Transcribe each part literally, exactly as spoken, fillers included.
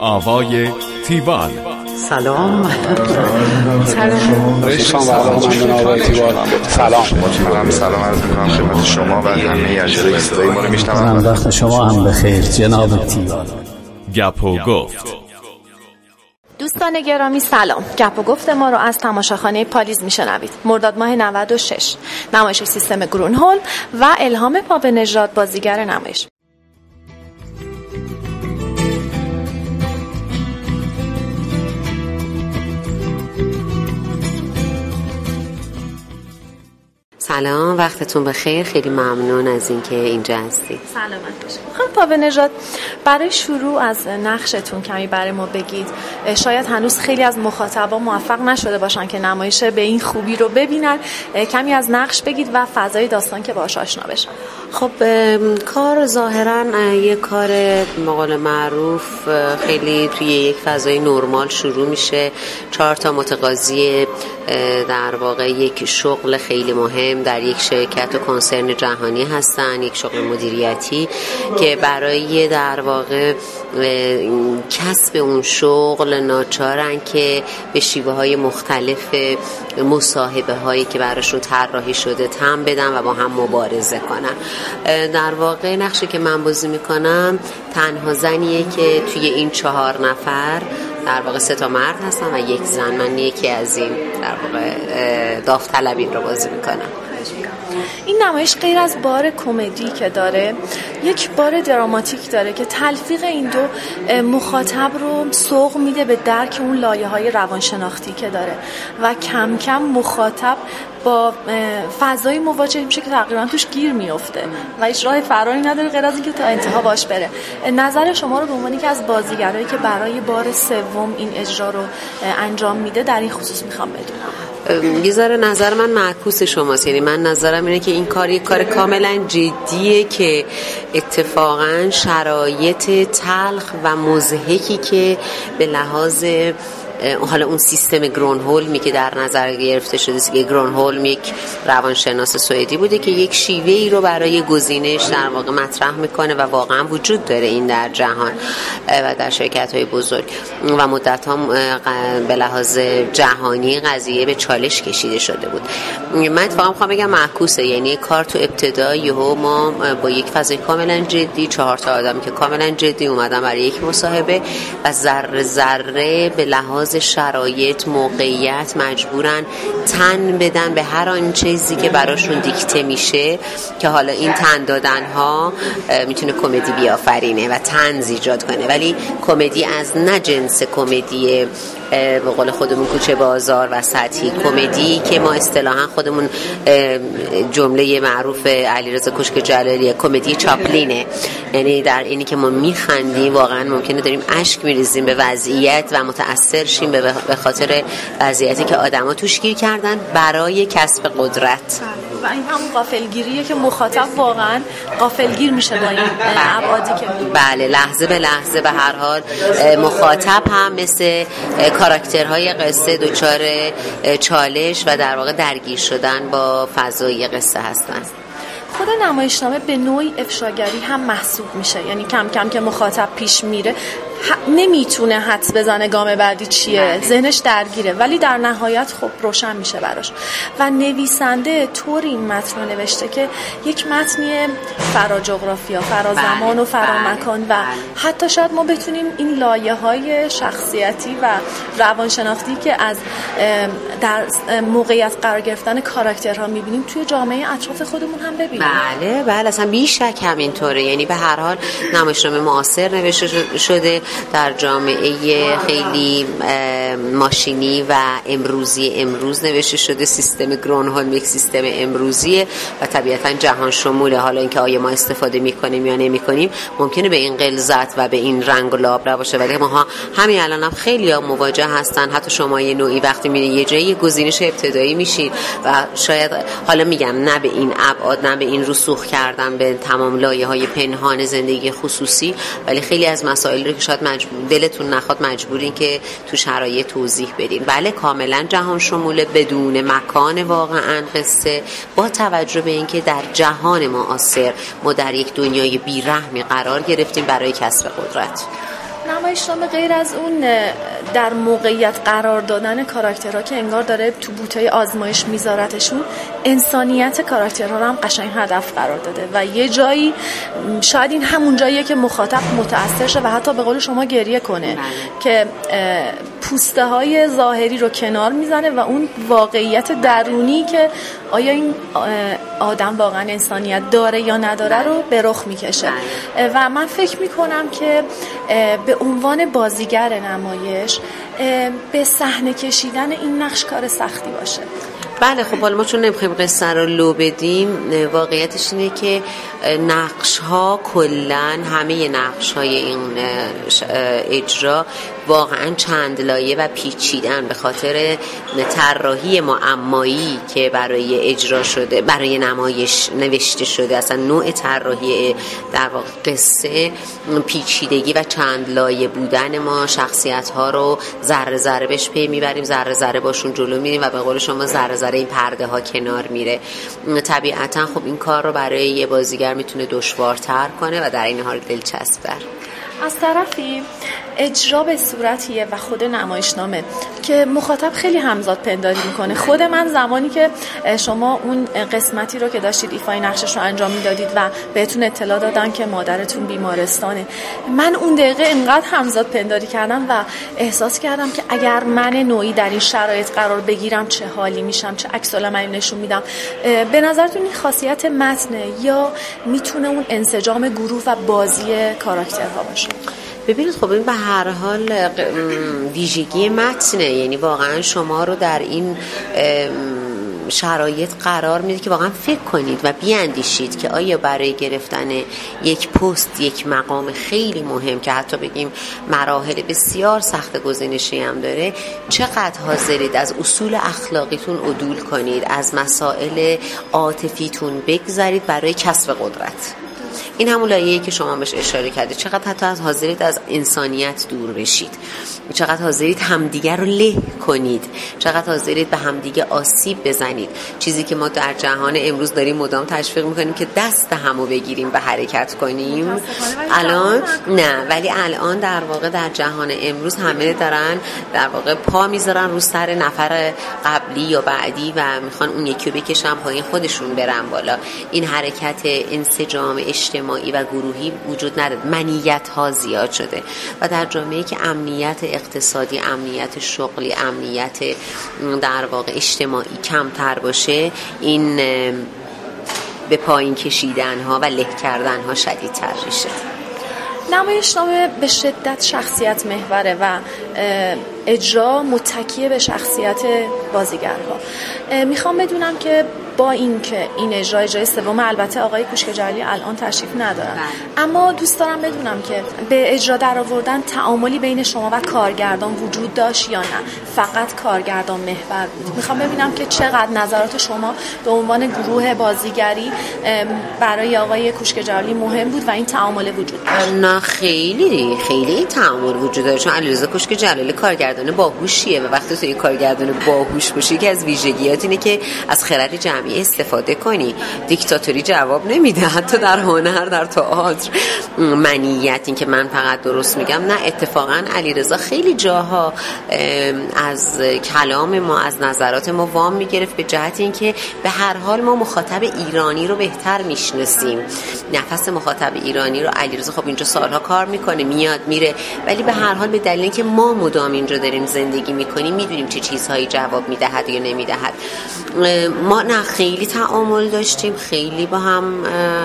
آوای تیوال. سلام. سلام. سلام. سلام. سلام عرض می‌کنم خدمت شما و همه اجرای صدای ما رو میشنوم. وقت شما هم بخیر جناب تیوال. گپ و گفت. دوستان گرامی سلام. گپ و گفت ما رو از تماشاخانه پالیز میشنوید. مرداد ماه نود و شش. نمایش سیستم گرونهولم و الهام پاونژاد بازیگر نمایش. سلام، وقتتون بخیر. خیلی ممنون از اینکه اینجا هستید. سلامت باشید. خانم پاونژاد، برای شروع از نقشتون کمی برای ما بگید. شاید هنوز خیلی از مخاطبا موفق نشده باشن که نمایش به این خوبی رو ببینن. کمی از نقش بگید و فضای داستان که باهاش آشنا بشن. خب کار ظاهرا یک کار مقال معروف خیلی توی یک فضای نرمال شروع میشه. چهار تا متقاضی در واقع یک شغل خیلی مهم در یک شرکت و کنسرن جهانی هستن، یک شغل مدیریتی که برای در واقع کسب اون شغل ناچارن که به شیوه های مختلف مصاحبه هایی که براشون طراحی شده تم بدن و با هم مبارزه کنن. در واقع نقشی که من بازی میکنم تنها زنیه که توی این چهار نفر در واقع سه تا مرد هستن و یک زن. من یکی از این در واقع داوطلبین رو بازی میکنم. این نمایش غیر از بار کمدی که داره، یک بار دراماتیک داره که تلفیق این دو مخاطب رو سوق میده به درک اون لایه‌های روانشناختی که داره و کم کم مخاطب با فضایی مواجه میشه که تقریبا توش گیر میفته و هیچ راه فراری نداره غیر از اینکه تا انتها باش بره. نظر شما رو به عنوان که از بازیگرایی که برای بار سوم این اجرا رو انجام میده در این خصوص میخوام بدونم. یه ذره نظر من معکوس شماست. یعنی من نظرم اینه که این کار یک کار کاملا جدیه که اتفاقا شرایط تلخ و مضحکی که به لحاظ حالا اون سیستم گرونهولمی که در نظر گرفته شده است که گرونهولم یک روانشناس سوئدی بوده که یک شیوه ای رو برای گزینش در واقع مطرح میکنه و واقعا وجود داره این در جهان و در شرکت های بزرگ و مدت ها به لحاظ جهانی قضیه به چالش کشیده شده بود. من اتفاقا میخوام بگم معکوسه. یعنی کار تو ابتدا یهو ما با یک فضای کاملا جدی، چهار تا آدم که کاملا جدی اومدن برای یک مصاحبه و ذره ذره به لحاظ شرایط موقعیت مجبورن تن بدن به هر آن چیزی که براشون دیکته میشه که حالا این تن دادن ها میتونه کمدی بیافرینه و طنز ایجاد کنه، ولی کمدی از نه جنس کمدی به قول خودمون کوچه بازار و سطحی، کمدی که ما اصطلاحا خودمون جمله معروف علیرضا کوشک جلالی کمدی چاپلینه. یعنی در اینی که ما میخندیم واقعا ممکنه داریم اشک میریزیم به وضعیت و متأثر شیم به خاطر وضعیتی که آدما توش گیر کردن برای کسب قدرت. و این همون غافلگیریه که مخاطب واقعا غافلگیر میشه با این ابعادی که بله لحظه به لحظه به هر حال مخاطب هم مثل کاراکترهای قصه دچار چالش و در واقع درگیر شدن با فضای قصه هستن. خود نمایشنامه به نوعی افشاگری هم محسوب میشه. یعنی کم کم که مخاطب پیش میره نمیتونه حدس بزنه گام بعدی چیه، ذهنش درگیره، ولی در نهایت خب روشن میشه براش. و نویسنده طور این متن رو نوشته که یک متنی فرا جغرافیا، فرا زمان و فرا مکان و حتی شاید ما بتونیم این لایه‌های شخصیتی و روانشناختی که از در موقعیت قرار گرفتن کاراکترها میبینیم توی جامعه اطراف خودمون هم ببینیم. بله بله اصلا بیشک همینطوره. یعنی به هر حال نمایشنامه معاصر نوشته شده در جامعه خیلی ماشینی و امروزی امروز نوشته شده. سیستم گرونهولم یک سیستم امروزیه و طبیعتا جهان شموله. حالا اینکه آیا ما استفاده میکنیم یا نمیکنیم ممکنه به این غلظت و به این رنگ و لعاب نباشه، ولی ما همین الان هم خیلی ها مواجه هستن. حتی شما یه نوعی وقتی میرین یه جایی گزینش ابتدایی میشین و شاید حالا میگم نه به این ابعاد، نه به این رسوخ کردن به تمام لایه‌های پنهان زندگی خصوصی، ولی خیلی از مسائل رو که شاید مجبور دلتون نخواد مجبورین که تو شرایط توضیح بدین. بله کاملا جهان شموله بدون مکان واقعا قصه، با توجه به اینکه در جهان معاصر ما در یک دنیای بیرحمی قرار گرفتیم برای کسب قدرت. نمایشنامه غیر از اون در موقعیت قرار دادن کاراکترها که انگار داره تو بوتای آزمایش میذارتشون، انسانیت کاراکترها رو هم قشنگ هدف قرار داده و یه جایی شاید این همون جاییه که مخاطب متأثر شه و حتی به قول شما گریه کنه که پوسته های ظاهری رو کنار میزنه و اون واقعیت درونی که آیا این آدم واقعا انسانیت داره یا نداره رو به رخ میکشه. و من فکر میکنم که به عنوان بازیگر نمایش به صحنه کشیدن این نقش کار سختی باشه. بله خب حالا ما چون نمیخوایم قصه رو لو بدیم، واقعیتش اینه که نقش ها کلن همه نقش های این اجرا واقعا چند لایه و پیچیدن به خاطر طراحی معمایی که برای اجرا شده، برای نمایش نوشته شده. اصلا نوع طراحی در واقع قصه پیچیدگی و چند لایه بودن ما شخصیت ها رو ذره ذره بهش پی میبریم، ذره ذره باشون جلو میریم و به قول شما ذره ذره این پرده ها کنار میره. طبیعتا خب این کار رو برای یه بازیگر میتونه دشوارتر کنه و در این حال دلچسب‌تر. از طرفی اجرا به صورتیه و خود نمایشنامه که مخاطب خیلی همزاد پنداری میکنه. خود من زمانی که شما اون قسمتی رو که داشتید ایفای نقشش رو انجام میدادید و بهتون اطلاع دادن که مادرتون بیمارستانه، من اون دقیقه انقدر همزاد پنداری کردم و احساس کردم که اگر من نوعی در این شرایط قرار بگیرم چه حالی میشم، چه عکس العملی نشون میدم. به نظرتون این خاصیت متنه یا میتونه اون انسجام گروه و بازی کاراکترها باشه؟ ببینید خب این به هر حال ویژگی متنه، یعنی واقعا شما رو در این شرایط قرار میده که واقعا فکر کنید و بیاندیشید که آیا برای گرفتن یک پست، یک مقام خیلی مهم که حتی بگیم مراحل بسیار سخت گزینشی هم داره، چقدر حاضرید از اصول اخلاقیتون عدول کنید، از مسائل عاطفیتون بگذرید برای کسب قدرت. این همون لایه‌ای که شما بهش اشاره کردید. چقدر حتی از حاضرید از انسانیت دور بشید، چقدر حاضرید همدیگر رو له کنید، چقدر حاضرید به همدیگه آسیب بزنید. چیزی که ما در جهان امروز داریم مدام تشویق میکنیم که دست همو بگیریم و حرکت کنیم. الان نه، ولی الان در واقع در جهان امروز همه دارن در واقع پا میذارن رو سر نفر قبلی یا بعدی و میخوان اون یکی رو بکشن پایین، خودشون برن بالا. این حرکت انسجام اجتماعی و گروهی وجود نداره. منیت ها زیاد شده و در جامعه‌ای که امنیت اقتصادی، امنیت شغلی، امنیت در واقع اجتماعی کمتر باشه، این به پایین کشیدن ها و له کردن ها شدیدتر میشه. نمایشنامه به شدت شخصیت محوره و اجرا متکی به شخصیت بازیگرها. میخوام بدونم که با این که این اجرا اجرای سوم، البته آقای کوشک جلالی الان تشریف ندارن، اما دوست دارم بدونم که به اجرا در آوردن تعاملی بین شما و کارگردان وجود داشت یا نه فقط کارگردان محور بود؟ میخوام ببینم که چقدر نظرات شما به عنوان گروه بازیگری برای آقای کوشک جلالی مهم بود و این تعامل وجود داشت. نه خیلی خیلی تعامل وجود داره، چون علیرضا کوشک جلالی کارگردان باهوشیه و وقتی تو یک کارگردان باهوش باشی که از ویژگیات اینه که از خرد جمعی استفاده کنی. دیکتاتوری جواب نمیده، حتی در هنر، در تئاتر. منیت این که من فقط درست میگم، نه، اتفاقا علیرضا خیلی جاها از کلام ما، از نظرات ما وام میگرفت به جهت اینکه به هر حال ما مخاطب ایرانی رو بهتر میشناسیم. نفس مخاطب ایرانی رو علیرضا خب اینجا سالها کار میکنه، میاد میره، ولی به هر حال به دلیل اینکه ما مدام اینجا داریم زندگی میکنیم میدونیم چه چیزهایی جواب میدهد یا نمیدهد. ما نه خیلی تعامل داشتیم، خیلی با هم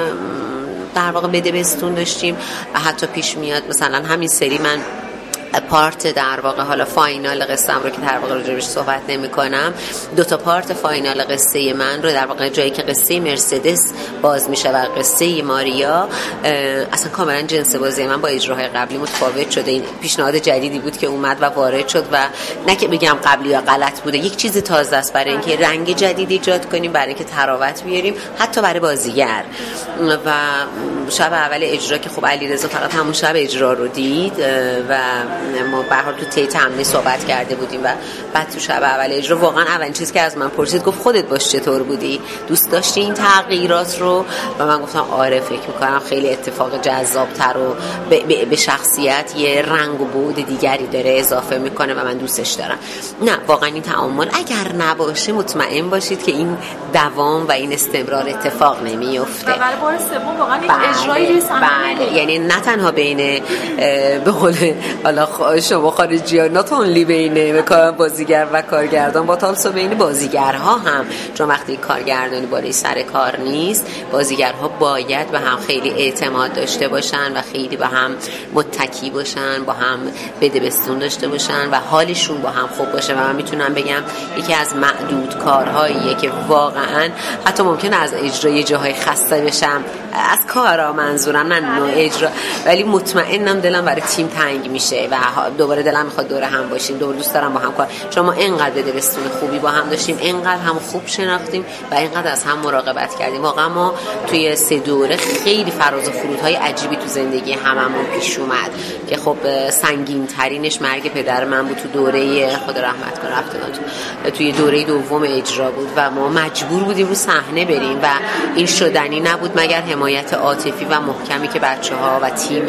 در واقع بده بستون داشتیم و حتی پیش میاد مثلا همین سری من پارت در واقع حالا فاینال قصه‌ام رو که در واقع راجعش صحبت نمی‌کنم، دو تا پارت فاینال قصه من رو در واقع جایی که قصه مرسدس باز میشه و قصه ماریا، اصلا کاملا جنس بازی من با اجراهای قبلی متفاوت شده. این پیشنهاد جدیدی بود که اومد و وارد شد و نه که بگم قبلی یا غلط بوده، یک چیز تازه است برای اینکه رنگ جدید ایجاد کنیم، برای اینکه تراوت بیاریم حتی برای بازیگر. و شب اول اجرا که خب علیرضا فقط همون شب اجرا رو دید و ما به هر حال تو تی تمرین صحبت کرده بودیم و بعد تو شب اول اجرا واقعا اولین چیزی که از من پرسید گفت خودت باش چطور بودی؟ دوست داشتی این تغییرات رو؟ و من گفتم آره، فکر میکنم خیلی اتفاق جذابتر و به, به شخصیت یه رنگ و بعد دیگری داره اضافه میکنه و من دوستش دارم. نه واقعا این تعامل اگر نباشه مطمئن باشید که این دوام و این استمرار اتفاق نمیفته. و برای بار سوم واقعا یک اجرایی روی صحنه، یعنی نه تنها بین به قول حالا شما خارجی ها not only بین بازیگر و کارگردان با تالسو بین بازیگرها هم، چون وقتی کارگردانی بالای سر کار نیست بازیگرها باید به هم خیلی اعتماد داشته باشن و خیلی به هم متکی باشن، با هم بدبستون داشته باشن و حالشون با هم خوب باشه. و من میتونم بگم یکی از معدود کارهاییه که واقعا حتی ممکنه از اجرای جاهای خسته بشم، از کارا منظورم نه نوع اجرا، ولی مطمئنم دلم برای تیم تنگ میشه و دوباره دلم میخواد دور هم باشیم، دوباره دوست دارم با هم کار. چون ما اینقدر بدبستون خوبی با هم داشتیم، اینقدر هم خوب شناختیم و اینقدر از هم مراقبت کردیم. واقعا ما توی سه دوره خیلی فراز و فرودهای عجیبی تو زندگی هممون پیش اومد که خب سنگین ترینش مرگ پدر من بود تو دوره خدا رحمت کنه رفتگان تو توی دوره دوم اجرا بود و ما مجبور بودیم رو صحنه بریم و این شدنی نبود مگر حمایت عاطفی و محکمی که بچه‌ها و تیم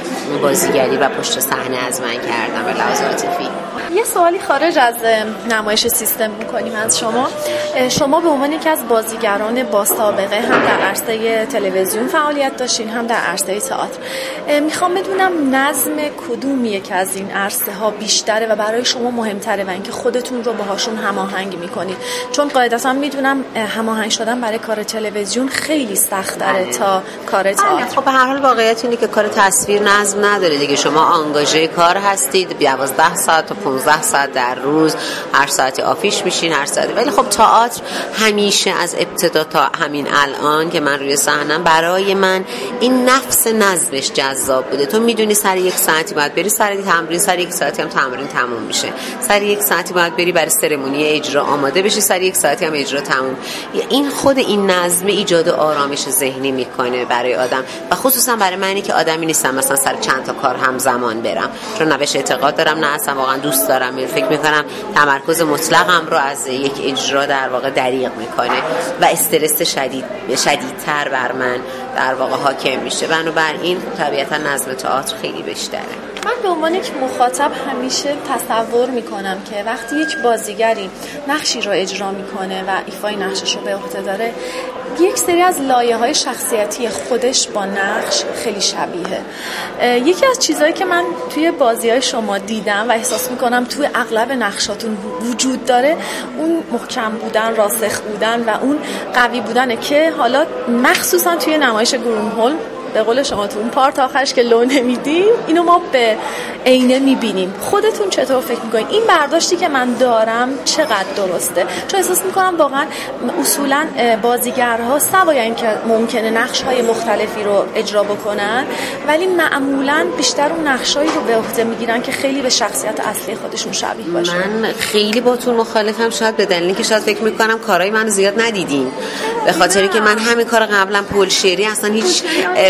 بازیگری و پشت صحنه از من کردن به لحاظ عاطفی. یه سوالی خارج از نمایش سیستم می‌کنیم از شما. شما به عنوان یکی از بازیگران با سابقه هم در عرصه تلویزیون فعالیت داشتین هم در عرصه تئاتر. میخوام بدونم نظم کدوم یک از این عرصه ها بیشتره و برای شما مهمتره و اینکه خودتون رو باهاشون هماهنگ می‌کنید؟ چون قاعدتاً میدونم هماهنگ شدن برای کار تلویزیون خیلی سخت‌تره تا کار تئاتر. خب به هر حال واقعیت اینه که کار تصویر نظم نداره دیگه. شما آنگاژه کار هستید، دوازده ساعت تا پانزده ساعت در روز، هر ساعتی آفیش میشین، هر ساعتی. ولی خب تئاتر همیشه از ابتدا تا همین الان که من روی صحنه‌ام برای من این نفس نظمش جذاب بوده. تو میدونی سر یک ساعتی باید بری سر تمرین، سر یک ساعتی هم تمرین تموم میشه، سر یک ساعتی باید بری برای سرمونی اجرا آماده بشی، سر یک ساعتی هم اجرا تموم. این خود این نظم ایجاد آرامش ذهنی میکنه برای آدم و خصوصا برای منی که آدمی نیستم مثلا سر چند تا کار همزمان برم، چون نه بهش اعتقاد دارم نه اصلا واقعا دوست دارم. فکر میکنم تمرکز مطلقم رو از یک اجرا در واقع دریغ میکنه و استرس شدید شدیدتر بر من در واقع حاکم میشه. بنابراین طبیعتا نظم تئاتر خیلی بیشتره. من به عنوان یک مخاطب همیشه تصور میکنم که وقتی یک بازیگری نقشی رو اجرا میکنه و ایفای نقشش رو به عهده داره، یک سری از لایه‌های شخصیتی خودش با نقش خیلی شبیه. یکی از چیزایی که من توی بازی‌های شما دیدم و احساس میکنم توی اغلب نقشاتون وجود داره، اون محکم بودن، راسخ بودن و اون قوی بودنه که حالا مخصوصا توی نمایش گرونهولم به قول شما تو اون پارت آخرش که لو نمیدیم اینو ما به عینه میبینیم. خودتون چطور فکر میکنید این برداشتی که من دارم چقدر درسته؟ چون احساس میکنم واقعا اصولا بازیگرها سوای اینکه ممکنه نقش‌های مختلفی رو اجرا بکنن ولی معمولا بیشتر اون نقشایی رو به عهده میگیرن که خیلی به شخصیت اصلی خودشون شبیه باشه. من خیلی باتون مخالفم، شاید به دلیلی که شاید فکر میکنم کارهای منو زیاد ندیدین، به خاطری که من همین کار قبلا پول شعری اصلا هیچ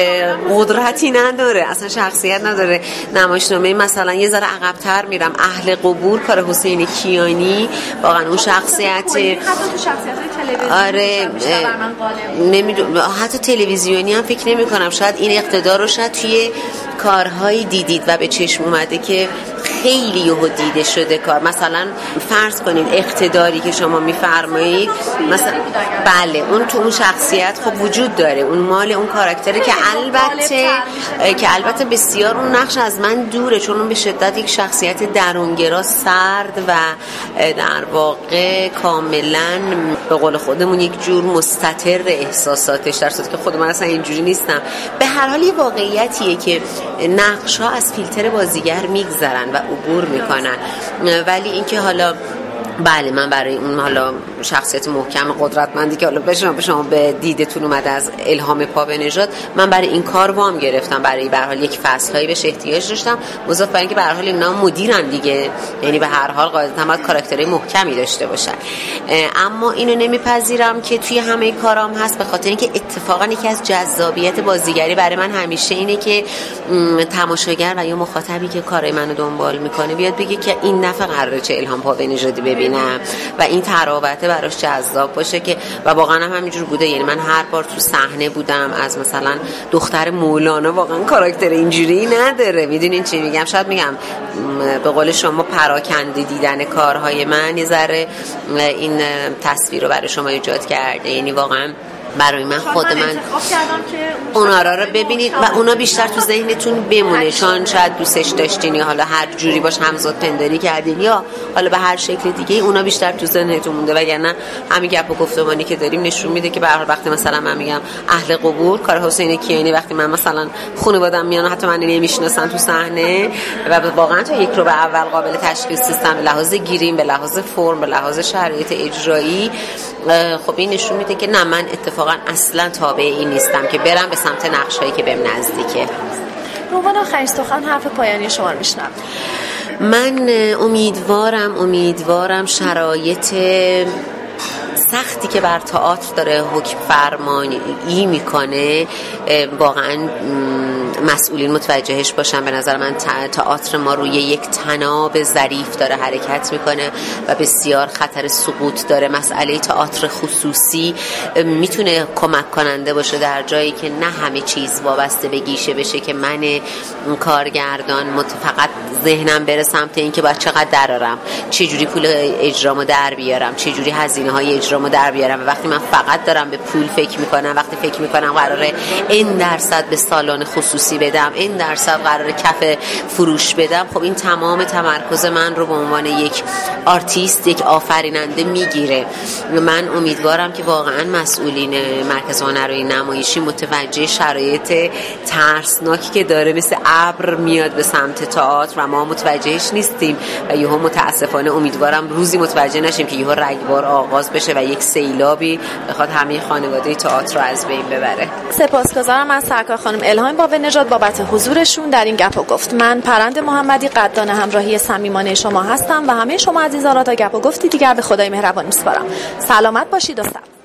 قدرتی نداره، اصلا شخصیت نداره. نمایشنامه مثلا یه ذره عقب‌تر میرم، اهل قبور کار حسین کیانی، واقعا اون شخصیت حتی تو شخصیت‌های تلویزیونی آره نمیدونم، حتی تلویزیونی هم فکر نمی‌کنم. شاید این اقتدار رو شاید توی کارهایی دیدید و به چشم اومده که خیلی یهو دیده شده کار. مثلا فرض کنید اقتداری که شما میفرمایید مثلا بله اون تو اون شخصیت خب وجود داره، اون مال اون کاراکتره که البته که البته بسیار اون نقش از من دوره، چون اون به شدت یک شخصیت درونگرا، سرد و در واقع کاملا به قول خودمون یک جور مستتر احساساتش، در صورتی که خود من اصلا اینجوری نیستم. به هر حال یه واقعیتیه که نقش‌ها از فیلتر بازیگر میگذرن و عبور میکنن، ولی اینکه حالا بله من برای اون حالا شخصیت محکم قدرتمندی که حالا به شما به شما به دیدتون اومده از الهام پاونژاد، من برای این کار وام گرفتم، برای به هر حال یک فصلایی بهش احتیاج داشتم، مضاف بر اینکه به هر حال اینا مدیرن دیگه، یعنی به هر حال قاعدتاً باید کاراکترهای محکمی داشته باشن. اما اینو نمیپذیرم که توی همه کارام هست، به خاطر اینکه اتفاقا یکی از جذابیت بازیگری برای من همیشه اینه که تماشاگر و یا مخاطبی که کارای منو دنبال میکنه بیاد بگه که این نفر قراره چه الهام پاونژادی ببینم و این تراوته براش جذاب باشه که و واقعا هم همینجور بوده. یعنی من هر بار تو صحنه بودم از مثلا دختر مولانا، واقعا کاراکتر اینجوری نداره، میدونین چی میگم؟ شاید میگم به قول شما پراکنده دیدن کارهای من یه ذره این تصویر رو برای شما ایجاد کرده. یعنی واقعا برای من خود من اونا را رو ببینید و اونا بیشتر تو ذهنتون بمونه، چون شاید دوستش داشتین یا حالا هر جوری باش همزاد پنداری کردین یا حالا به هر شکل دیگه اونا بیشتر تو ذهنتون مونده. وگرنه همین گپ و گفتمانی که داریم نشون میده که به هر حال وقتی مثلا من میگم اهل قبول کار حسین کیانی، وقتی من مثلا خانواده‌ام میان حتی من نمیشناسن تو صحنه و واقعا تا یک رو به اول قابل تشخیص نیستم به لحاظ گیریم، به لحاظ فرم، به لحاظ شرایط اجرایی، خب این نشون میده که نه، من اتفاقا اصلا تابع این نیستم که برم به سمت نقشایی که بهم نزدیکه. روان آخرین سخن حرف پایانی شما رو میشنم. من امیدوارم امیدوارم شرایط سختی که بر تئاتر داره حکم فرمایی میکنه واقعا مسئولین متوجهش باشن. به نظر من تئاتر ما روی یک تناب ظریف داره حرکت میکنه و بسیار خطر سقوط داره. مسئله تئاتر خصوصی میتونه کمک کننده باشه در جایی که نه همه چیز وابسته به گیشه بشه که من کارگردان فقط ذهنم بره سمت این که باید چقدر درارم، چه جوری پول اجرامو در بیارم، چه جوری هزینه های اجرامو در بیارم. و وقتی من فقط دارم به پول فکر میکنم، وقتی فکر میکنم قراره این درصد به سالن خصوصی بدم، این درصد قراره کف فروش بدم، خب این تمام تمرکز من رو به عنوان یک آرتیست، یک آفریننده میگیره. من امیدوارم که واقعا مسئولین مرکز هنرهای نمایشی متوجه شرایط ترسناکی که داره مثل ابر میاد به سمت تئاتر و ما متوجهش نیستیم و یهو متاسفانه امیدوارم روزی متوجه نشیم که یهو رگبار آغاز بشه و یک سیلابی بخواد همه خانواده تئاتر رو از بین ببره. سپاسگزارم از سرکار خانم الهام پاونژاد بابت حضورشون در این گپ و گفت. من پرند محمدی قدردان همراهی صمیمانه شما هستم و همه شما عزیزان را تا گپ و گفتی دیگر به خدای مهربان میسپارم. سلامت باشید و